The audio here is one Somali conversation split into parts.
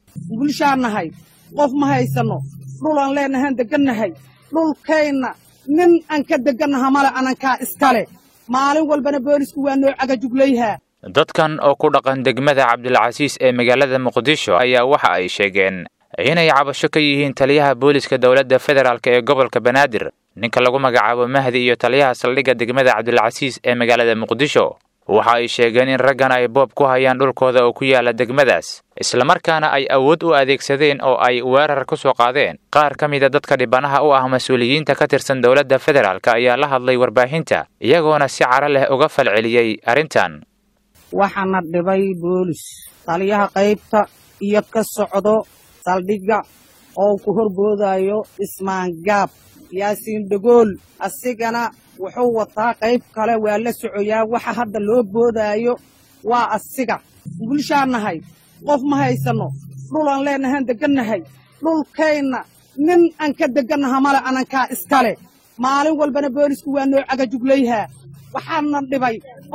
bulshaanahay qof ma haysano dhulaan leenahan degannahay dhulkayna nin aan ka degannaha male anankaa iskale maalin walbana boolisku waa noo cagajuglayhaa dadkan oo ku dhaqan degmada Cabdilcasiis ee magaalada Muqdisho ayaa waxa ay sheegeen inay cabasho ka yihiin taliyaha booliska dawladda federaalka ee gobolka Banaadir ninka lagu magacaabo Mahdi iyo taliyaha saldhigga degmada Cabdilcasiis ee magaalada Muqdisho waxa ay sheegeen in raggan ay boob ku hayaan dhulkooda oo ku yaala degmadaas isla markaana ay awood u adeegsadeen oo ay weerar ku soo qaadeen qaar ka mid ah dadka dhibanaha u ah mas'uuliyiinta ka tirsan dawladda federaalka ayaa la hadlay warbaahinta iyagoona si cara leh uga falceliyay arrintan waxaana dhibay boolis taliyaha qaybta iyo ka socdo saldhigga oo ku horboodayo Ismaangaab Yaasiin Dhagool asigana wuxuu wataa qayb kale waa la socoyaa waxa hadda loo boodaayo waa asiga bulshaanahay qof ma haysano dhulaan leenahan degannahay dhulkayna nin aan ka degannaha male anankaa iskale maalin walbana boolisku waa noo cagajuglayhaa waxaana dhibay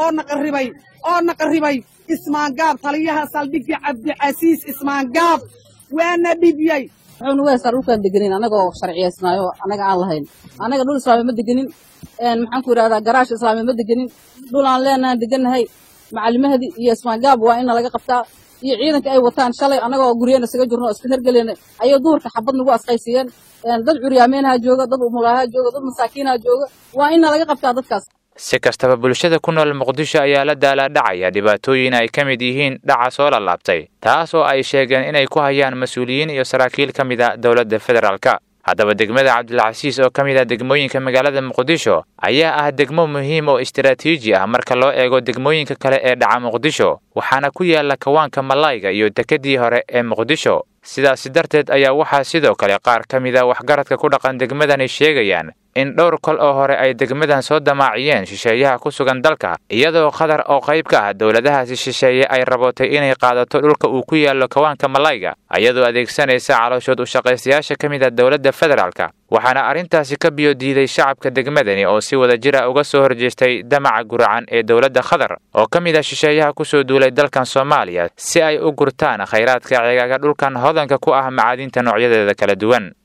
oo naqarribay Ismaangaab taliyaha saldhigga Cabdilcasiis Ismaangaab waana dhibiyay wuxuu nugu heestaa dhulkaan deganin anagoo sharciyeysnaayo anaga aan lahayn anaga dhul islaami ma deganin maxaan ku yidhahdaa garaash islaami ma deganin dhul aan leenahan degannahay macallimahadii iyo Ismaangaab waa in laga qabtaa iyo ciidanka ay wataan shalay anagoo guriyana isaga jirno isku hergaleyna ayay duurka xabad nagu asqaysiiyeen dad curyaameynha jooga dad umulaha jooga dad masaakiinha jooga waa in laga qabtaa dadkaas si kastaba bulshada ku nool Muqdisho ayaa la daalaa-dhacaya dhibaatooyin ay ka mid yihiin dhaca soo laabtay taas oo ay sheegeen inay ku hayaan mas'uuliyiin iyo saraakiil ka mid ah dawladda federaalka haddaba degmada Cabdilcasiis oo ka mid ah degmooyinka magaalada Muqdisho ayaa ah degmo muhiim oo istiraatiiji ah marka loo eego degmooyinka kale ee dhaca Muqdisho waxaana ku yaala kawaanka malayga iyo dekadii hore ee Muqdisho sidaas darteed ayaa waxaa sidoo kale qaar ka mid ah waxgaradka ku dhaqan degmadani sheegayaan in dhowr kol oo hore ay degmadan soo damaaciyeen shisheeyaha ku sugan dalka iyadoo Qatar oo qayb ka ah dawladahaasi shisheeye ay rabootay inay qaadato dhulka uu ku yaalo kawaanka malayga iyadoo adeegsanaysa calooshood u shaqaystayaasha ka mid ah dawladda federaalka waxaana arrintaasi ka biyo diiday shacabka degmadani oo si wada jir ah uga soo horjeestay damaca guracan ee dawladda Qatar oo ka mid ah shisheeyaha ku soo duulay dalkan Soomaaliya si ay u gurtaan khayraadka ceegaaga dhulkan hodanka ku ah macaadinta noocyadeeda kala duwan